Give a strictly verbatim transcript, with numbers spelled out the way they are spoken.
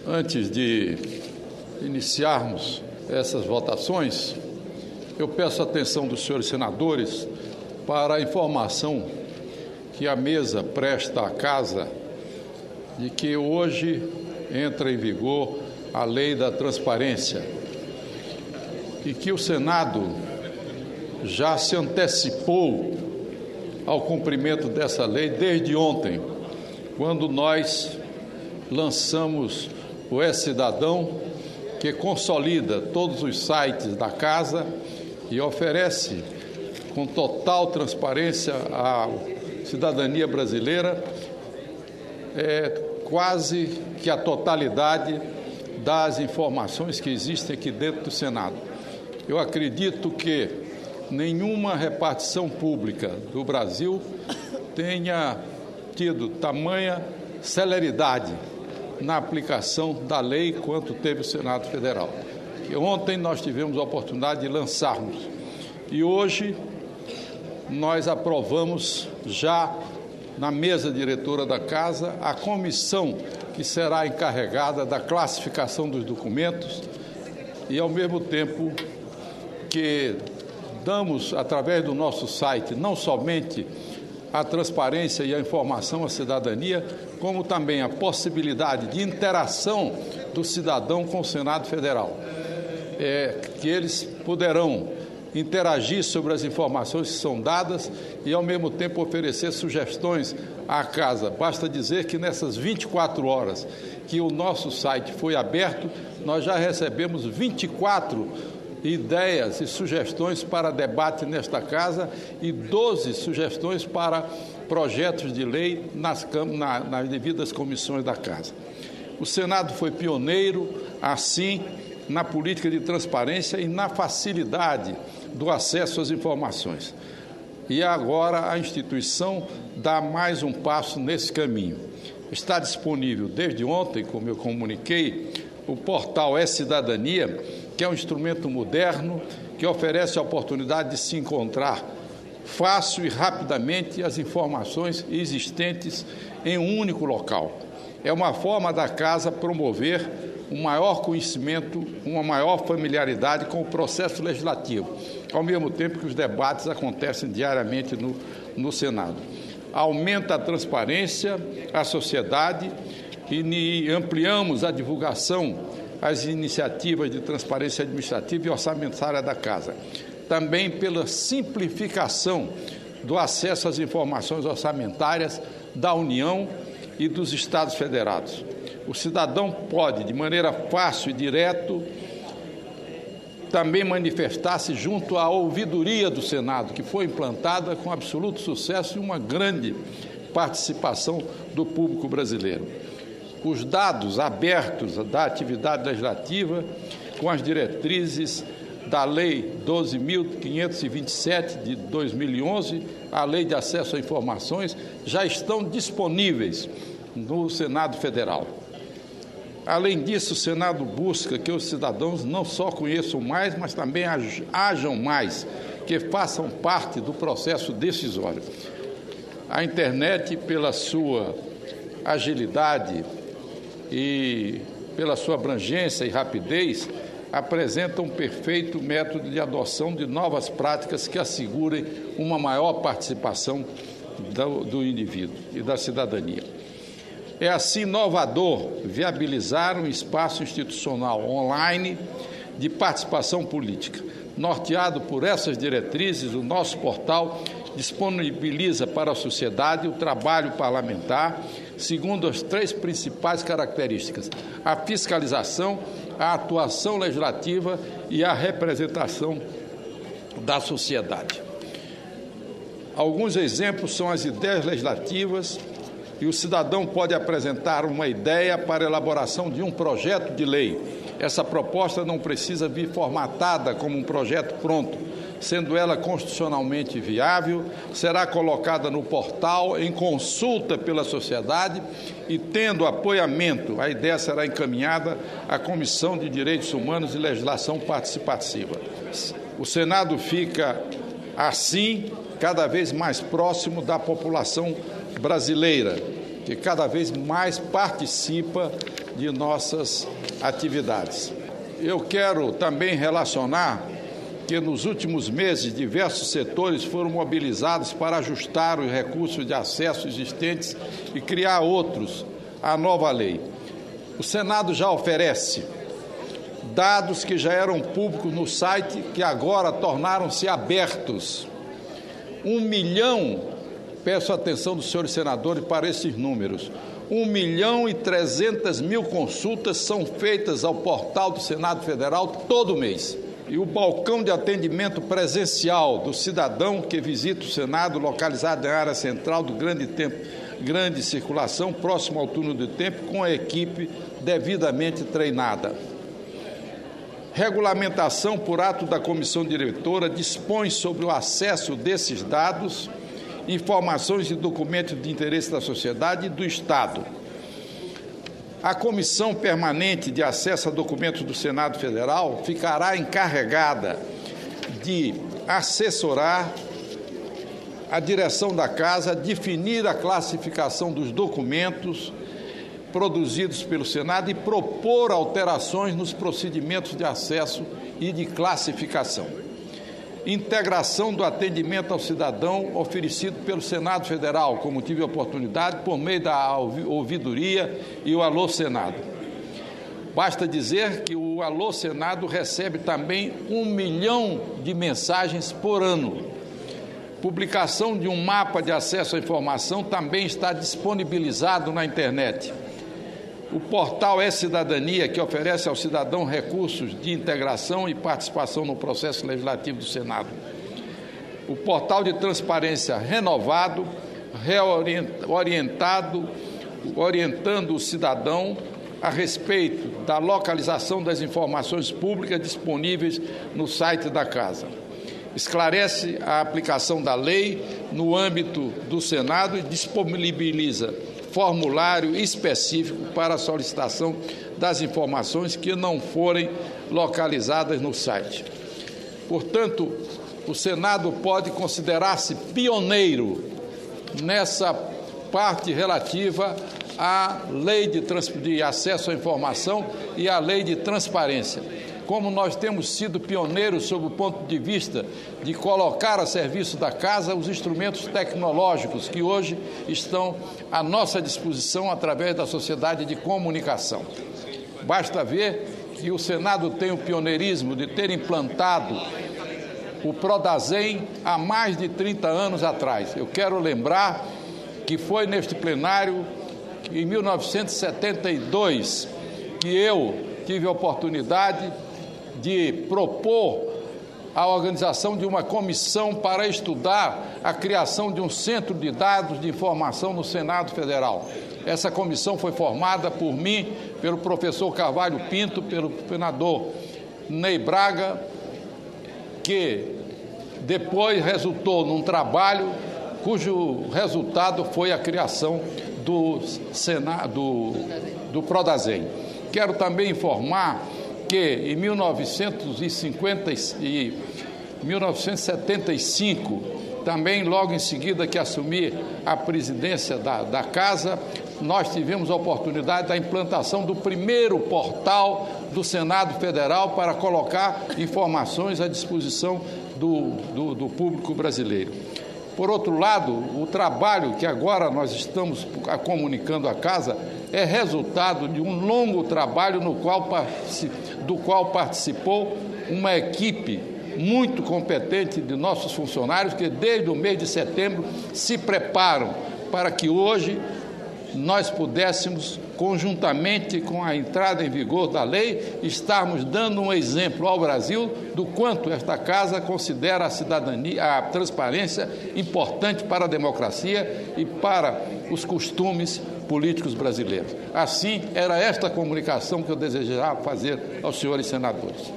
Antes de iniciarmos essas votações, eu peço a atenção dos senhores senadores para a informação que a mesa presta à Casa de que hoje entra em vigor a Lei da Transparência e que o Senado já se antecipou ao cumprimento dessa lei desde ontem, quando nós lançamos o E-Cidadão, que consolida todos os sites da Casa e oferece com total transparência à cidadania brasileira é, quase que a totalidade das informações que existem aqui dentro do Senado. Eu acredito que nenhuma repartição pública do Brasil tenha tido tamanha celeridade na aplicação da lei quanto teve o Senado Federal. E ontem nós tivemos a oportunidade de lançarmos e hoje nós aprovamos já na mesa diretora da Casa a comissão que será encarregada da classificação dos documentos e, ao mesmo tempo, que damos, através do nosso site, não somente a transparência e a informação à cidadania, como também a possibilidade de interação do cidadão com o Senado Federal. É, que eles poderão interagir sobre as informações que são dadas e, ao mesmo tempo, oferecer sugestões à Casa. Basta dizer que nessas vinte e quatro horas que o nosso site foi aberto, nós já recebemos vinte e quatro ideias e sugestões para debate nesta Casa e doze sugestões para projetos de lei nas, na, nas devidas comissões da Casa. O Senado foi pioneiro, assim, na política de transparência e na facilidade do acesso às informações. E agora a instituição dá mais um passo nesse caminho. Está disponível desde ontem, como eu comuniquei, o portal E-Cidadania, que é um instrumento moderno que oferece a oportunidade de se encontrar fácil e rapidamente as informações existentes em um único local. É uma forma da Casa promover um maior conhecimento, uma maior familiaridade com o processo legislativo, ao mesmo tempo que os debates acontecem diariamente no, no Senado. Aumenta a transparência à sociedade e ampliamos a divulgação às iniciativas de transparência administrativa e orçamentária da Casa. Também pela simplificação do acesso às informações orçamentárias da União e dos Estados Federados. O cidadão pode, de maneira fácil e direta, também manifestar-se junto à ouvidoria do Senado, que foi implantada com absoluto sucesso e uma grande participação do público brasileiro. Os dados abertos da atividade legislativa, com as diretrizes da Lei doze mil quinhentos e vinte e sete de dois mil e onze, a Lei de Acesso a Informações, já estão disponíveis no Senado Federal. Além disso, o Senado busca que os cidadãos não só conheçam mais, mas também hajam mais, que façam parte do processo decisório. A internet, pela sua agilidade e pela sua abrangência e rapidez, apresenta um perfeito método de adoção de novas práticas que assegurem uma maior participação do, do indivíduo e da cidadania. É assim inovador viabilizar um espaço institucional online de participação política. Norteado por essas diretrizes, o nosso portal disponibiliza para a sociedade o trabalho parlamentar segundo as três principais características: a fiscalização, a atuação legislativa e a representação da sociedade. Alguns exemplos são as ideias legislativas, e o cidadão pode apresentar uma ideia para a elaboração de um projeto de lei. Essa proposta não precisa vir formatada como um projeto pronto. Sendo ela constitucionalmente viável, será colocada no portal em consulta pela sociedade e, tendo apoiamento, a ideia será encaminhada à Comissão de Direitos Humanos e Legislação Participativa. O Senado fica, assim, cada vez mais próximo da população brasileira, que cada vez mais participa de nossas atividades. Eu quero também relacionar que nos últimos meses diversos setores foram mobilizados para ajustar os recursos de acesso existentes e criar outros à nova lei. O Senado já oferece dados que já eram públicos no site, que agora tornaram-se abertos. Um milhão, peço a atenção dos senhores senadores para esses números, um milhão e trezentas mil consultas são feitas ao portal do Senado Federal todo mês. E o balcão de atendimento presencial do cidadão que visita o Senado, localizado na área central do grande tempo, grande circulação, próximo ao túnel do tempo, com a equipe devidamente treinada. Regulamentação por ato da comissão diretora dispõe sobre o acesso desses dados, informações e documentos de interesse da sociedade e do Estado. A Comissão Permanente de Acesso a Documentos do Senado Federal ficará encarregada de assessorar a direção da Casa, definir a classificação dos documentos produzidos pelo Senado e propor alterações nos procedimentos de acesso e de classificação. Integração do atendimento ao cidadão oferecido pelo Senado Federal, como tive a oportunidade, por meio da ouvidoria e o Alô Senado. Basta dizer que o Alô Senado recebe também um milhão de mensagens por ano. Publicação de um mapa de acesso à informação também está disponibilizado na internet. O portal E-Cidadania, que oferece ao cidadão recursos de integração e participação no processo legislativo do Senado. O portal de transparência renovado, reorientado, orientando o cidadão a respeito da localização das informações públicas disponíveis no site da Casa. Esclarece a aplicação da lei no âmbito do Senado e disponibiliza formulário específico para a solicitação das informações que não forem localizadas no site. Portanto, o Senado pode considerar-se pioneiro nessa parte relativa à Lei de, Trans... de Acesso à Informação e à Lei de Transparência. Como nós temos sido pioneiros sob o ponto de vista de colocar a serviço da Casa os instrumentos tecnológicos que hoje estão à nossa disposição através da sociedade de comunicação. Basta ver que o Senado tem o pioneirismo de ter implantado o Prodazem há mais de trinta anos atrás. Eu quero lembrar que foi neste plenário, em mil novecentos e setenta e dois, que eu tive a oportunidade de propor a organização de uma comissão para estudar a criação de um centro de dados de informação no Senado Federal. Essa comissão foi formada por mim, pelo professor Carvalho Pinto, pelo senador Ney Braga, que depois resultou num trabalho cujo resultado foi a criação do, Senado, do, do Prodazem. Quero também informar que em mil novecentos e cinquenta e mil novecentos e setenta e cinco, também logo em seguida que assumi a presidência da, da Casa, nós tivemos a oportunidade da implantação do primeiro portal do Senado Federal para colocar informações à disposição do, do, do público brasileiro. Por outro lado, o trabalho que agora nós estamos comunicando à Casa é resultado de um longo trabalho no qual, do qual participou uma equipe muito competente de nossos funcionários que desde o mês de setembro se preparam para que hoje nós pudéssemos, conjuntamente com a entrada em vigor da lei, estarmos dando um exemplo ao Brasil do quanto esta Casa considera a cidadania, a transparência importante para a democracia e para os costumes políticos brasileiros. Assim, era esta comunicação que eu desejava fazer aos senhores senadores.